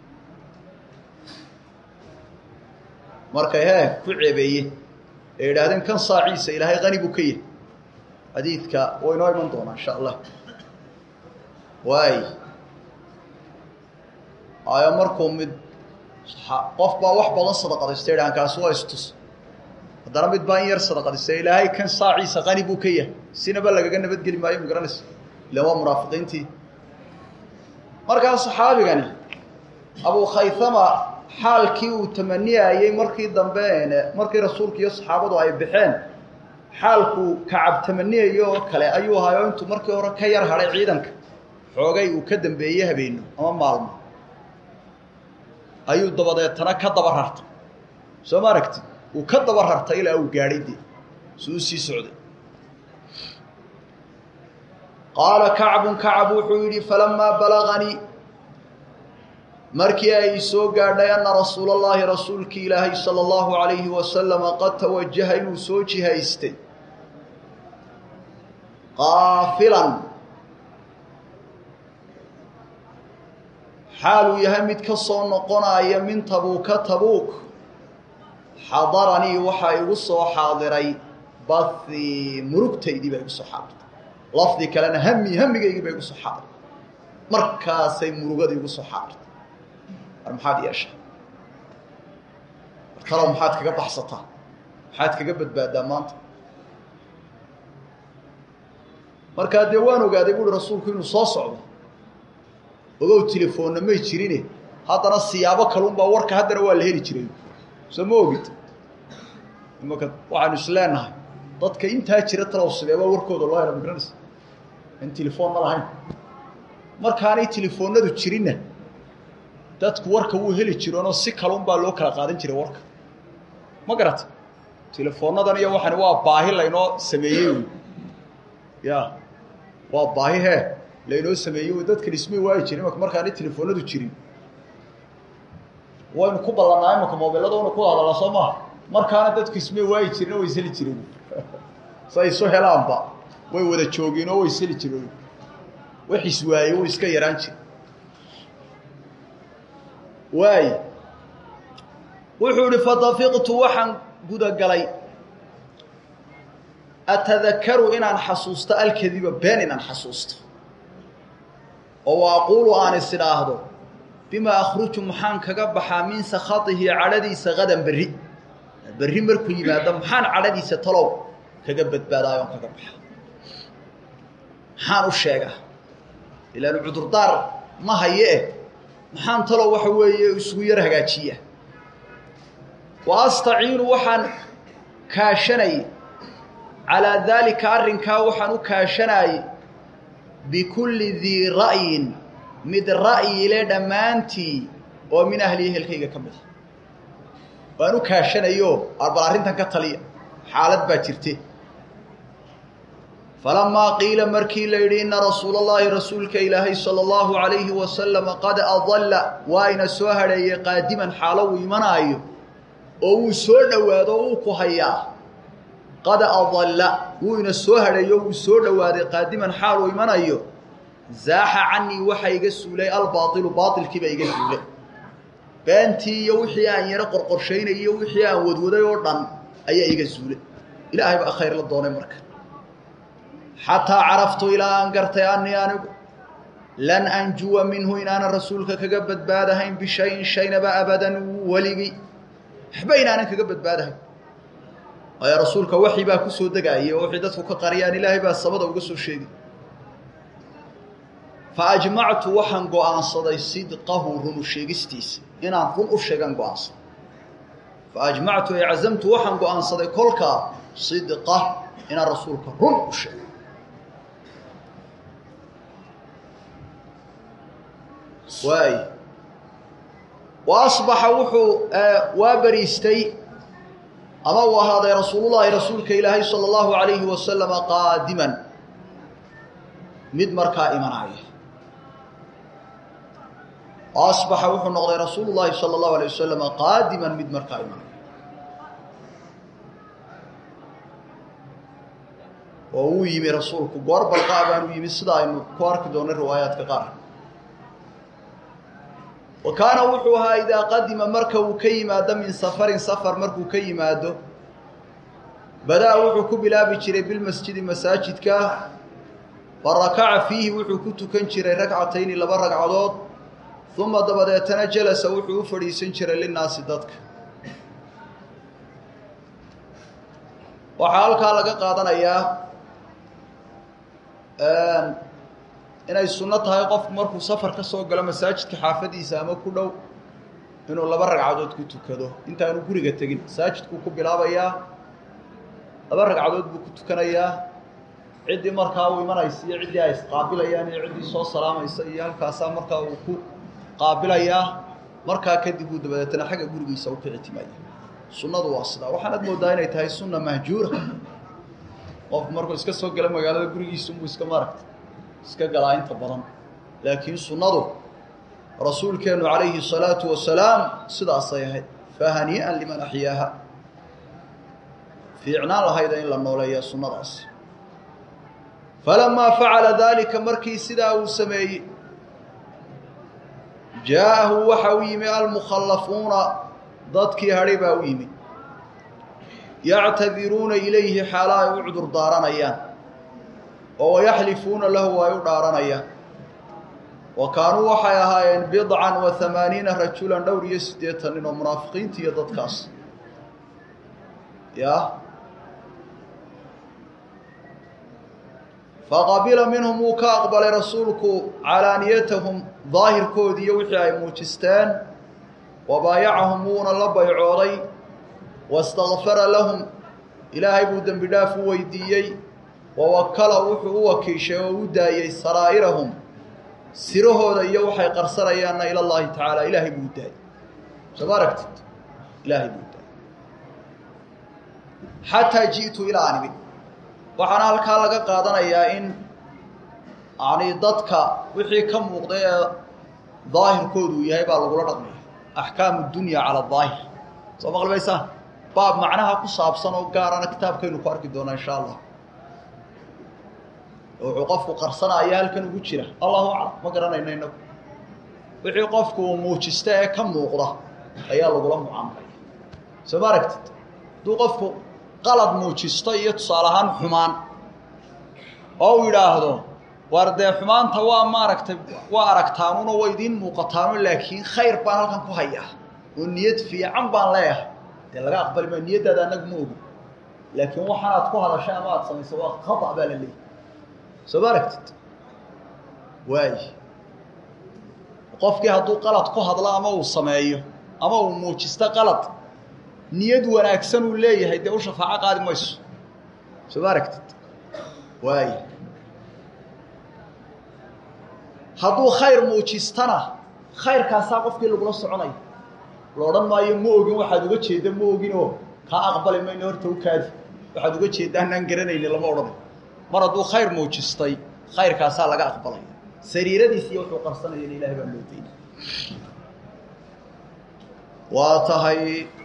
markay ku ceebeeyeen ee yidhaahdeen kan saaciisa ilaahay qani buu ka yahay xadiidka way inoo iman doonaa insha allah waay ayo markuu mid qof baa wax badan sadaqadaystay yidhahan kaasi waa istus haddana mid baa in yar sadaqadaystay ilaahay kan saaciisa qani buu ka yahay sinaba lagaga nabadgeli maayo ma garanaysa ila waa munaafiqiintii markaa saxaabigani abuu khayama xaalkii uu tamaniyayey markii dambe markii rasuulka iyo saxaabadu ay baxeen xaalkuu kacab tamaniyayo oo kale ayuu ahaay oo intuu markii hore ka yar hadhay ciidanka xoogay uu ka dambeeyey habeeno ama maalmo ayuu dabadeetana ka daba rartay soo ma aragtid uu ka daba rartay ilaa uu gaadhay dee suu sii socday qaala kacbun kacab wuxuu yidhi falamaa balaganii markii ay soo gaadhay anna rasuula allahi rasuulkii ilaahay sala allahu calayhi wasalama qad tawajaha inuu soo jihaystay qaafilan xaaluu yahay mid ka soo noqonaya min tabuuka tabuuk xadaranii waxaa igu soo xaadiray bathii murugtaydii baa igu soo xaadirtay lafdi kalena hamigaygii baa igu soo xaadiray markaasay murugadii igu soo xaadirtay war maxaad yeeshaa wartalow maxaad kaga baxsataa maxaad kaga badbaadaa maanta markaa dee waan ogaaday buuhi rasuulku inuu soo socdo ogow telefoonna may jirine haddana siyaabo kalunbaa warka haddana waa la heli jiray soo ma ogid imaka waxaanu isleenahay dadka intaa jira talow sideebaa warkooda loo hela magaranaysa in telefoon ma lahayn markaanay telefoonadu jirinna dadku warka wuu heli jiroonoo si kalunbaa loo kala qaadan jiray warka ma garata telefoonnadan iyo waxani waa baahi laynoo sameeyey ya waa baahi hee laynoo sameeyey dadkan ismay waayi jirin imaka markaanay telefoonadu jirin waynu ku ballanaa imaka mobilada una ku hadalaa soo maha markaana dadku ismay waayi jirin oo way isheli jireen si ay isu helaanba way wada joogeen oo way isheli jireen wax iswaayey way iska yaraan jire waay wuxuu ihi fadafiqtu waxaan gudagalay atadakaru inaan xasuusto alkadiba been inaan xasuusto oo waaquulu aan is idhaahdo bimaa akhruju maxaan kaga baxaa min sakhatihi cadhadiisa qadan berri markuu yimaado maxaan cadhadiisa talow kaga badbaadaayoon kaga baxaa maxaan u sheegaa ilaan cudurdaar ma haye maxaan talow waxa weeye isugu yar hagaajiya wa astaciinu waxaan kaashanay calaa daalika arrinkaa waxaan u kaashanaayey bikulli dii ra'yin mid ra'yi le dhammaantii oo min ahli ehelkayga ka mid a waan u kaashanayo bal arrintan ka taliya xaalad baa jirte falamaa qiila markii la yidhi inna rasuula allahi rasuulka ilaahay sala allahu calayhi wasalama qad adalla waa ina soo hadheeyey qaadiman xaalo uu imanaayo oo wuu soo dhowaado o uu ku hayaa qad adalla wuu ina soo hadheeyo wuu soo dhowaaday qaadiman xaal uu imanayo zaaxa canii waxaa iga suulay albaailu baailkiibaa iga suulay beentii iyo wixii aan yaro qorqorshaynay iyo wixii aan wadwaday oo dhan ayaa iga suulay ilaahay baa khayr la doonay marka xataa caraftu ilaa aan gartay anii anigu lan anjuwa minhu inaanan rasuulka kaga badbaadahayn bishayin shaynaba abadan weligii waxba inaanan kaga badbaadahayn waayo rasuulka waxii baa ku soo degaayay oo wixii dadku ka qariyaan ilaahay baa samada uga soo sheegay fa ajmactu waxaan go-aansaday sidqahu run u sheegistiisa inaan run u sheegan go-aansaday fa ajmactu ay cazamtu waxaan go-aansaday kolkaa sidqa inaan rasuulka run u sheego waay wa asbaxa wuxuu waa bariistay ama uu ahaaday rasuulullaahi rasuulka ilaahay sala allahu calayhi wasalama qaadiman mid markaa imanaya asbaxa wuxuu noqday rasuulu llaahi sala allahu alayh wasalama qaadiman mid markaa imanaya oo uu yimi rasuulku goor balqaa baanu yimi sida aynu ku arki doonno riwaayaadka qaar wa kaana wuxuu ahaa idaa qadima marka uu ka yimaado min safarin safar markuu ka yimaado badaa wuxuu ku bilaabi jiray bilmasjidi masaajidka fa rakaca fiihi wuxuu ku tukan jiray ragcatayni laba ragcadood uma dabadeetana jalasa wuxuu u fadhiisan jiray linnaasi dadka waxaa halkaa laga qaadanayaa inay sunno tahay qofku markuu safar ka soo galo masaajidka xaafadiisa ama ku dhow inuu laba ragcadood ku tukado intaanu guriga tegin masaajidkuu ku bilaabayaa laba ragcadood buu ku tukanayaa ciddii markaa uu imanaysa iyo ciddii ay isqaabilayaan iyo ciddii soo salaamaysa iyo halkaasaa markaa uu ku qaabilayaa markaa kadib uu dabadeetana xagga gurigiisa u kici timaaya sunnadu waa sidaa waxaanad moodaa inay tahay sunna mahjuura qof markuu iska soo gala magaalada gurigiisa unbuu iska maaragta iska galaa inta badan laakiin sunnadu rasuulkeenu calayhi salaatu wasalaam sidaasay ahayd fahanii'an liman axyaaha fiicnaan lahayda in la nooleeya sunnadaasi falamaa facala daalika markii sidaa uu sameeyey jaa'ahu waxa u yimi almukhallafuuna dadkii hadhay baa u yimi yactadiruuna ilayhi xaala ay u cudur daaranayaan oo wayaxlifuuna lahu ay u dhaaranayaan wa kaanuu waxay ahaayeen 89 rajulan dhowr iyo 80 nin oo munaafiqiinta iyo dadkaas ya faqabila minhum uu ka aqbalay rasuulku calaaniyatahum daahirkoodii iyo wixii ay muujisteen wabaayacahum wuuna la baycooday wastakfara lahum ilaahay buu dembi dhaaf u weydiiyey wawakala wuxuu u wakiishay oo u daayey saraa'irahum sirahooda iyo waxay qarsanayaanna ila llahi tacaala ilaahay buu daayey soo ma aragtid ilaahay buu daayey xataa ji'tu ilaa aan imid waxaana halkaa laga qaadanayaa in yani dadka wixii ka muuqday ee daahirkoodu yahay baa lagula dhaqmaya axkaamu dunya cala daahir soo maqlibaysaan baab macnaha ku saabsan oo gaarana kitaabkaynu ku arki doonaa insha allah wuxuu qofku qarsanaya halkan ugu jira allahu aclam ma garanayno inagu wixii qofku uu muujista ee ka muuqda ayaa lagula mucaamalaya soo ma aragtid hadduu qofku qalad muujisto iyo tusaale ahaan xumaan oo uu yidhaahdo war dee xumaanta waa maaragtay waa aragtaanuno waa idiin muuqataano laakiin khayr baan halkan ku hayaa oo niyad fiican baan leeyahay dee laga aqbali maayo niyaddaada annagu ma ogin laakiin waxaanaad ku hadashay ama aad samayso waa khata baa la leeyahy soo ma aragtid waay qofkii hadduu qalad ku hadlo ama uu sameeyo ama uu muujisto qalad niyad wanaagsan uu leeyahay dee u shafaaco qaadi mayso soo ma aragtid waay hadduu khayr muujistana khayrkaasaa qofkii lagula soconayo la odhan maayo ma ogin waxaad uga jeedda ma oginoo kaa aqbali mayno horta u kaadi waxaad uga jeedda anaan garanayni lama odhanayo mar hadduu khayr muujistay khayrkaasaa laga aqbalaya sariiradiis iyo wuxuu qarsanayana ilahay baa loo daynay waa tahay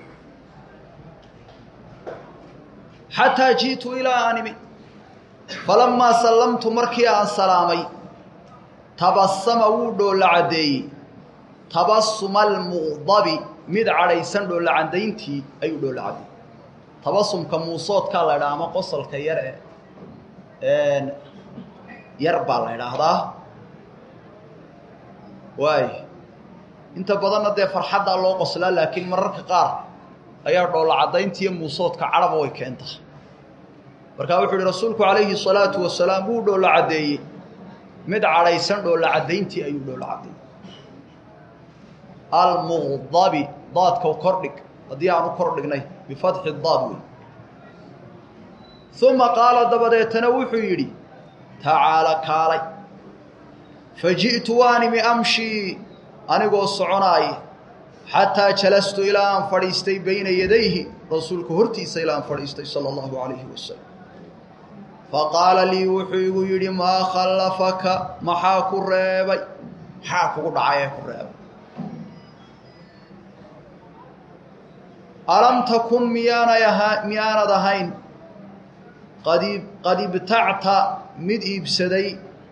xataa ji'tu ilaa aan imi falamaa sallamtu markii aan salaamay tabasama wuu dhoolla caddeeyey tabasuma almuqdabi mid cadhaysan dhoolla caddayntii ayuu dhoolla caddeeyey tabasumka muusoodkaa la idhaha ama qosolka yar yar baa la idhaahdaa waay inta badanna dee farxaddaa loo qoslaa laakiin mararka qaar ayaa dhoolla caddaynta iyo muusoodka cadhaba way keentaa markaa wuxuu yihi rasuulku calayhi salaatu wasalaam wuu dhoolla caddeeyey mid cadhaysan dhoolla caddayntii ayuu dhoolla caddeeyey almuqdabi daadka kordhig haddii aanu kor dhignay bifatxi daad wey uma qaala dabadeetana wuxuu yidhi tacaala kaalay faji'tu waan imi amshii anigoo soconaaya xataa jalastu ilaa aan fadhiistay bayna yadayhi rasuulku hortiisa ilaa aan fadhiistay sala allahu calayhi wasalam faqaala lii wuxuu igu yidhi maa khallafaka maxaa ku reebay maxaa kugu dhacay ee ku reebay alam takun miyaanad ahayn qad ibtacta mid iibsaday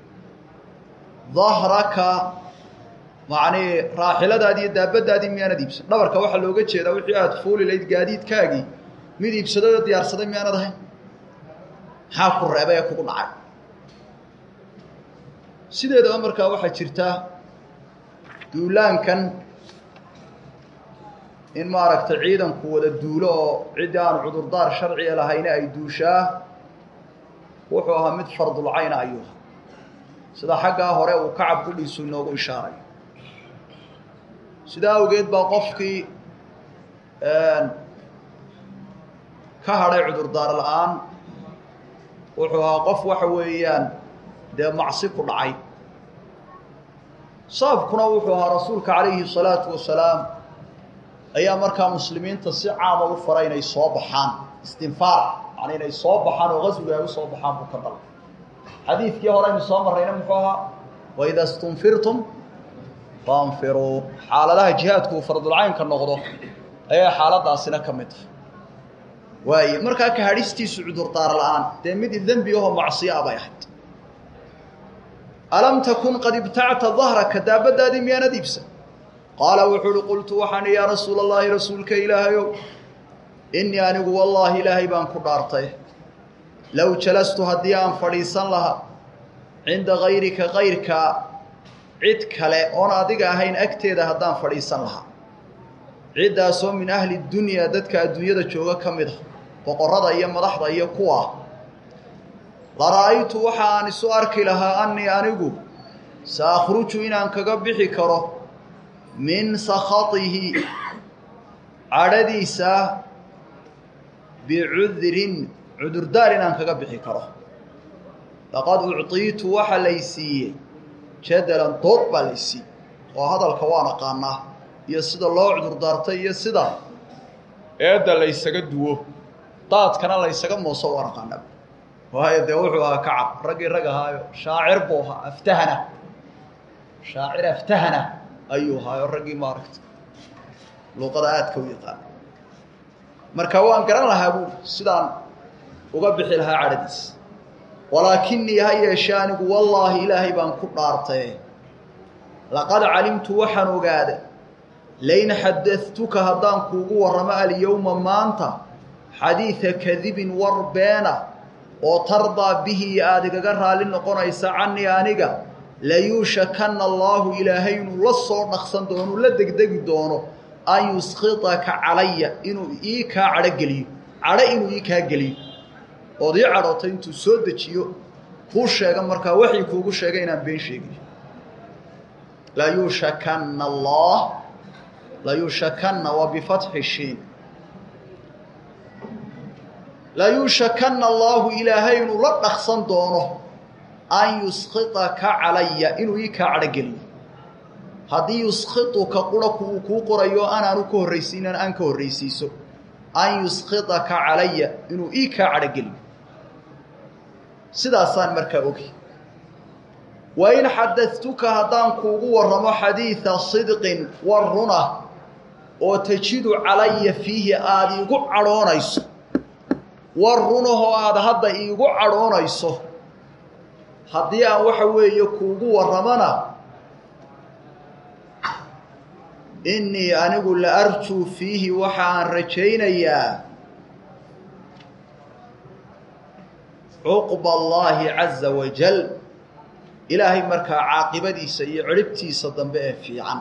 dahraka macnii raaxiladaadii iyo daabadaadii miyaanad iibsan dhabarka waxaa looga jeedaa wixii aada fuuli layd gaadiidkaagii mid iibsaday oo diyaarsaday miyaanad ahayn maxaa ku reebay ee kugu dhacay sideedaba markaa waxaa jirta duulaankan in maaragtay ciidanku wada duulo oo ciddii aan cudurdaar sharciga lahayna ay duushaa wuxuu ahaa mid fardulcayna ayuu ahaa sida xaggaa hore uu kacab qudhiisu inoogu ishaarayo sidaa awgeed baa qofkii ka hadhay cudurdaar la-aan wuxuu ahaa qof waxa weeyaan dee macsi ku dhacay sababkuna wuxuu ahaa rasuulka calayhi salaatu wasalaam ayaa markaa muslimiinta si caama u faray inay soo baxaan istinfaar yani inay soo baxaan oo qaswiga ay u soo baxaan buu ka dalay xadiidkii hore aynu soo marrayna muxuu ahaa waida stunfirtum faanfiruu xaaladaha jihaadku uu fardulcaynka noqdo ayaa xaaladaasina ka mid tahay waaye markaa ka hadhistiisu cudurdaar la-aan dee mid dembi ahoo macsiyo ah bay ahayd alam takun qad ibtacta dahraka daabadaadii miyaanad iibsan qaala wuxuu uhi qultu waxaan yaa rasuula allahi rasuulka ilaahayow innii anigu wallaahi ilaahay baan ku dhaartay low jalastu haddii aan fadhiisan lahaa cinda kayrika kayrkaa cid kale oon adiga ahayn agteeda haddaan fadhiisan lahaa ciddaasoo min ahli dunyaa dadka adduunyada jooga ka mid ah boqorrada iyo madaxda iyo kuwa la ra'aytu waxa aan isu arki lahaa annii anigu sa akhruju inaan kaga bixi karo min sakhatihi cadhadiisa bicudrin cudurdaar inaan kaga bixi karo laqad ucطiitu waxa lay siiyey jadalan dood baa lay siiyey oo hadalka waan aqaanaa iyo sida loo cudurdaartay iyo sida eedda laysaga duwo daadkana laysaga mooso waan aqaanaa waayo dee wuxuu ahaa kacab raggii rag ahaayo shaacir buu ahaa aftahana shaacir aftahana ayuu ahaayo raggii maaragta luuqada aadka u yaqaana marka waan garan lahaa buuri sidaan uga bixi lahaa cadhadiis walaakinii ha yeeshe anigu wallaahi ilaahay baan ku dhaartay laqad calimtu waxaan ogaaday lain xadadtuka haddaan kuugu warramo alyowma maanta xadiida kadibin war beena oo tardaa bihi aada igaga raalli noqonaysa canii aniga layuushakanna allaahu ilaahay inuu la soo dhaqsan doono la degdegi doono an yuskitaka calaya inuu ii kaa cadhogeliyo cadho inuu ii kaa geliyo ood ii cadhootay intuu soo dejiyo kuu sheega markaa waxii kuugu sheegay inaan been sheegiyo layuushakanna allah layuushakanna waa bifatxi shiin layuushakanna allaahu ilaahay inuu la dhaqsan doono an yuskitaka calaya inuu ii kaa cadhogeliyo haddii yuskituka qura uu kuu qorayo anaanu ka horraysiinan aan ka horraysiiso an yuskitaka calaya inuu ii kaa cadhogeliyo sidaasaan markaa ogi wa in xadadtuka haddaan kuugu warramo xadiida sidqin war runa oo tajidu calaya fiihi aada iigu cadhoonayso war runahoo aada hadda iigu cadhoonayso haddii aan waxa weeye kuugu warramona innii anigu la arjuu fiihi waxa aan rajaynayaa cuqba allaahi caza wajal ilaahay markaa caaqibadiisa iyo cirhibtiisa dambe ee fiican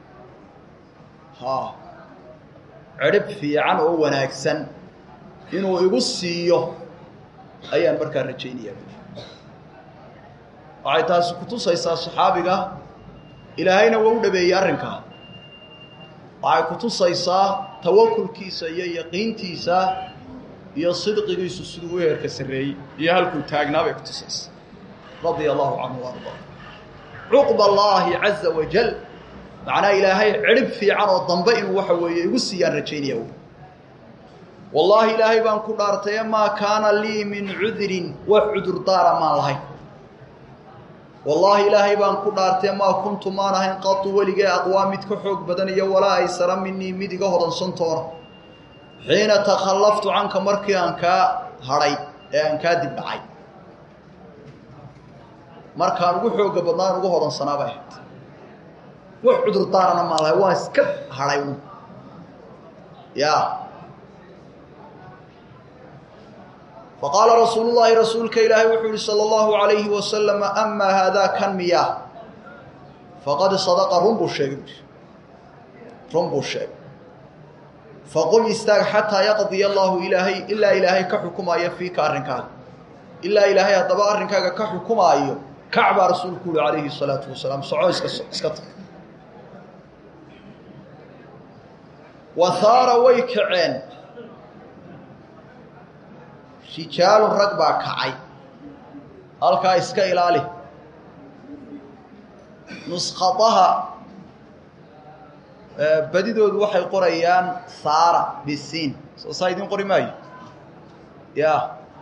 cirhib fiican oo wanaagsan inuu igu siiyo ayaan markaa rajaynayaa waxay taasi ku tusaysaa saxaabiga ilaahayna waa u dhabeeyey arrinkaa waxay ku tusaysaa tawakulkiisa iyo yaqiintiisa iyo sidqigiisu siduu u heerka sarreeyey iyo halkuu taagnaa bay ku tusaysaa radia allahu canhu arda cuqba allaahi caza wajal macnaa ilaahay cirhib fiican oo dambe inuu waxa weeye igu siiyaan rajaynaya wy wallaahi ilaahay baan ku dhaartaye maa kaana lii min cudrin wax cudurdaara maan lahayn wallaahi ilaahay baan ku dhaartee maa kuntu maan ahayn qatu weligee aqwaa mid ka xoog badan iyo walaa aysara minii mid iga hodansantoona xiina takhallaftu canka markii aan kaa hadhay ee aan kaa dib dhacay markaan ugu xooga badnaan ugu hodansanaa bay ahayd wax cudurdaarana maan lahay waan iska hadhay ya faqaala rasuulu llaahi rasuulka ilaahay wuxuu yihi sala allahu calayhi wasalama amaa haadaa kan miyaa faqad sadaqa run buu sheegay faqul istaag xataa yaqdiya allaahu ilaahay ilaa ilaahay ka xukumaayo fiika arrinkaaga ilaa ilaahay haddaba arrinkaaga ka xukumaayo kac baa rasuulku uli calayhi salaatu wasalaam soco iska tag wahaara way kaceen rijaalun rag baa kacay halkaa iska ilaali nuskhadaha badidoodu waxay qorayaan saara bisiin soo saydin qori maayo ya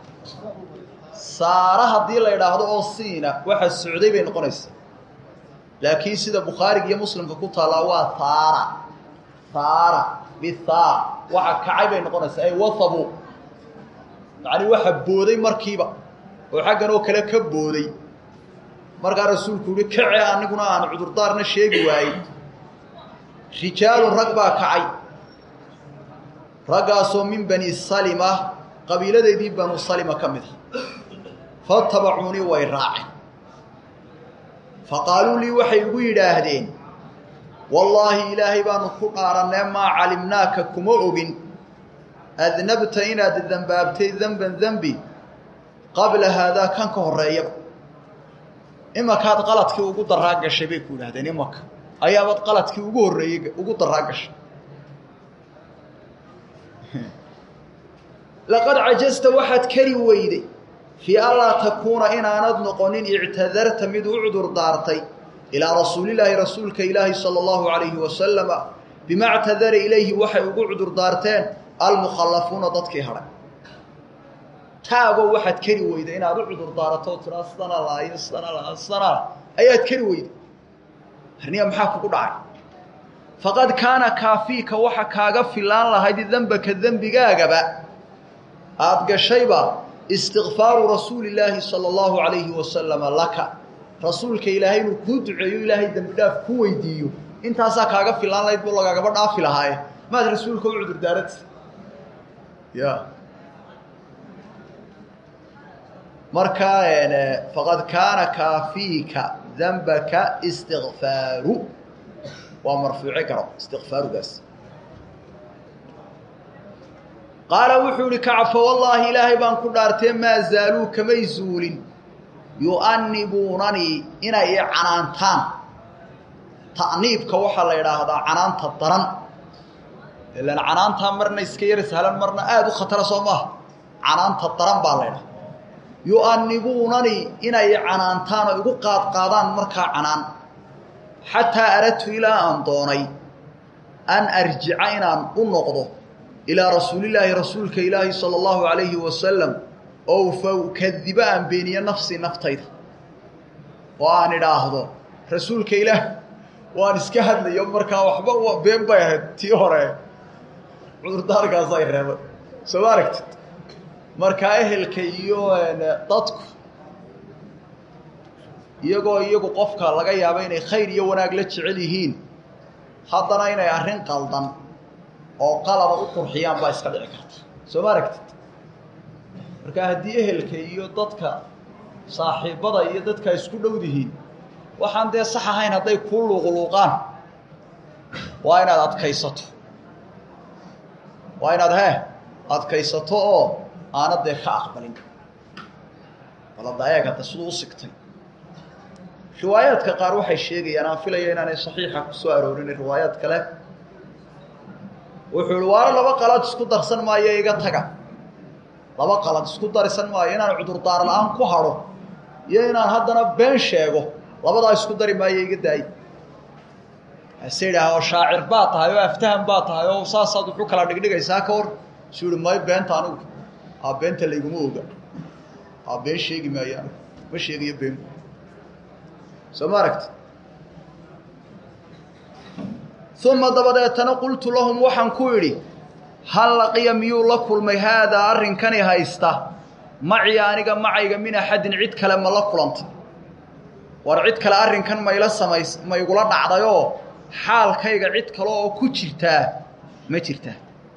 saara haddii la idhaahdo oo siina waxa socday bay noqonaysaa laakiin sida bukhaariga iyo muslimka ku taallaa waa saara saara bisaa waxa kacay bay noqonaysaa ay wasabu yacni waxa booday markiiba oo xaggan oo kale ka booday markaa rasuulku yihi kace aniguna aan cudurdaarna sheegi waayey rijaalun rag baa kacay raggaasoo min bani salima qabiiladeedii banu salima ka mid ah faatabacuunii way raaceen faqaaluu lii waxay igu yidhaahdeen wallaahi ilaahay baanu ku dhaarannee maa calimnaaka kuma ogin adnabta inaad dembaabtay denban dembi qabla haadaa kan ka horreeyaba imakaad qaladkii ugu daraa gashay bay ku yidhahdeen imaka ayaabaad qaladkii ugu horreeyey ugu daraa gashay laqad cajasta waxaad kari weyday fii anlaa takuuna inaanad noqonin ictadarta mid u cudur daartay ilaa rasuulilaahi rasuulka ilaahi sala allahu calayhi wasalama bima ctadara ilayhi waxay ugu cudur daarteen almukhallafuuna dadkii hadhay taagoo waxaad kari weyday inaad u cudur daarato tiraa sidana laayo sidana ayaad kari weyday harniya maxaa kugu dhacay faqad kaana kaafiika waxa kaaga filaan lahayd dembaka dembigaagaba aada gashayba istikfaaru rasuulillaahi sala allahu calayhi wasalama laka rasuulka ilaahay inuu kuu duceeyo ilaahay dembi dhaaf ku weydiiyo intaasaa kaaga filaan lahayd buu lagaagaba dhaafi lahaaye maad rasuulka u cudur daarati ya markaa faqad kaana kaafiika dembaka istikfaaru waa marfuuce garo istikfaarugaas qaala wuxuu ihi kacfa wallaahi ilaahay baan ku dhaartee maa zaaluu kamay zuulin yu'annibuunanii inay i canaantaan ta'niibka waxaa la idhaahdaa canaanta daran ilaan canaantaa marna iska yar sahlan marna aada u khatara soo maaha canaanta daran baa la idhaha yu'annibuunanii inay i canaantaan oo igu qaadqaadaan markaa canaan xataa aradtu ilaa aan doonay an arjica inaan u noqdo ilaa rasuulillaahi rasuulka ilaahi sala allahu calayhi wasalam oo fa ukadiba aan beeniyo nafsii naftayda oo aan idhaahdo rasuulka ilaah waan iska hadlayo markaa waxba been bay ahayd tii hore cudurdaarkaas ay reebay soo ma aragtid markaa ehelka iyo dadku iyagu qofka laga yaabo inay khayr iyo wanaag la jecel yihiin haddana inay arrin qaldan oo qalaba u qurxiyaan baa iska dhici karta soo ma aragtid marka haddii ehelka iyo dadka saaxiibbada iyo dadka isku dhowdihiin waxaan dee sax ahayn hadday kuu luuqluuqaan waa inaad adkaysato waa inaad adkaysato oo aanad dee ka aqbalin baladayaag hadda siduu u sigtay riwaayaadka qaar waxay sheegayaan aan filaya inaanay saxiixa ku soo aroorin riwaayaad kale wuxuu ihi waana laba qalad isku darsan maayo iga taga laba qalad isku darsan maayo inaan cudurdaar la-aan ku hadho iyo inaan haddana been sheego labadaa isku dari maayo iga daayi hase idhaah oo shaacir baa tahay oo aftahan baa tahay oo saasaad wuxuu kala dhigdhigaysaa ka hor suu ihi may beenta anigu beenta layguma oga been sheegi maayo anigu ma sheegayo been soo ma aragti uma dabadeetana qultu lahum waxaan ku idhi hal laqiya miyuu la kulmay haadaa arrinkani haysta macii aniga macayga min axadin cid kale ma la kulantay war cid kale arrinkan mayla samays ma igula dhacdayoo xaalkayga cid kale oo ku jirtaa ma jirtaa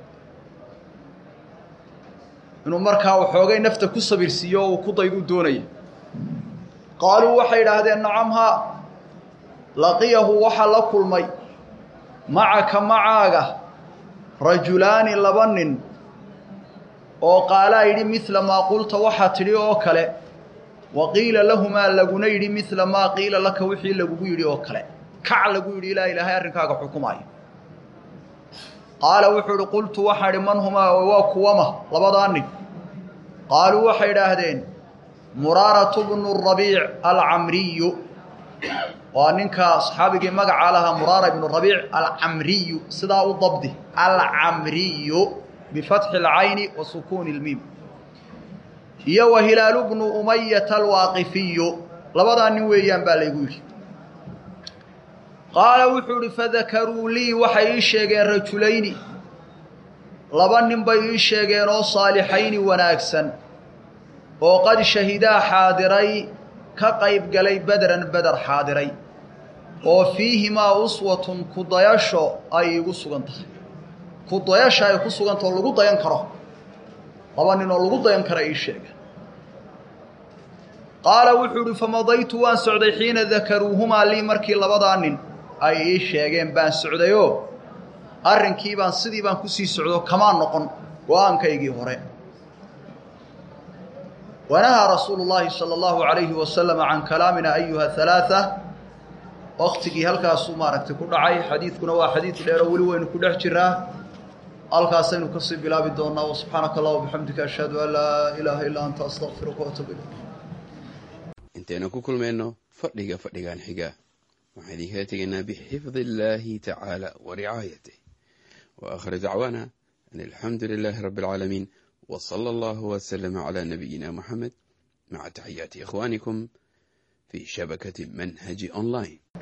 inuu markaa waxoogay nafta ku sabirsiiyo oo uu ku dayduu doonaya qaaluu waxay idhaahdeen nacam haa laqiyahu waxaa la kulmay macaka macaaga rajulaani laba nin oo qaalaa yidhi midla maa qulta waxaa tidhi oo kale wa qiila lahumaa laguna yidhi midla maa qiila laka wixii lagugu yidhi oo kale kac lagu yidhi ilaa ilaahay arrinkaaga xukumaayo qaala wuxuu idhi qultu waxaa idhi man humaa waa kuwama labadaa nin qaaluu waxay idhaahdeen muraaratu bnu rabiic alcamriyu وأنك أصحابك مقع لها مرارة بن الربيع العمري صداء الضبط العمري بفتح العين وسكون الميم يو هلال بن أمية الواقفي لبدا نويان باليقول قال وحور فذكروا لي وحي الشيغين رجلين لبن بي الشيغين صالحين وناكسا وقد شهدا حاضري كقيب قلي بدر حاضري وفيهما أسوة كضياشو أي قصوغانت كضياشا أي قصوغانت ولغو ضيان كره لبن لغو ضيان كره الشيغين قال وحور فمضيت وان سعدي حين ذكروهما لي مركي لبدانين أي شيغين بان سعديو أرنكي بان سدي بان كسي سعدو كمان نقن وان كيغي هوري ونهى رسول الله صلى الله عليه وسلم عن كلامنا أيها الثلاثة أختي هلكا سومارك كل عاي حديثكنا وحديث الأولي وين كل جراه هلكا سين كسي بلا بدون وسبحانك الله وبحمدك أشهد أن لا إله إلا أنت أستغفرك وأتوب إليك انتنا كل منه فدغان حيغا وحديث تجينا بحفظ الله تعالى ورعايته وآخر دعوانا أن الحمد لله رب العالمين وصلى الله وسلم على نبينا محمد مع تحيات إخوانكم في شبكة منهج أونلاين.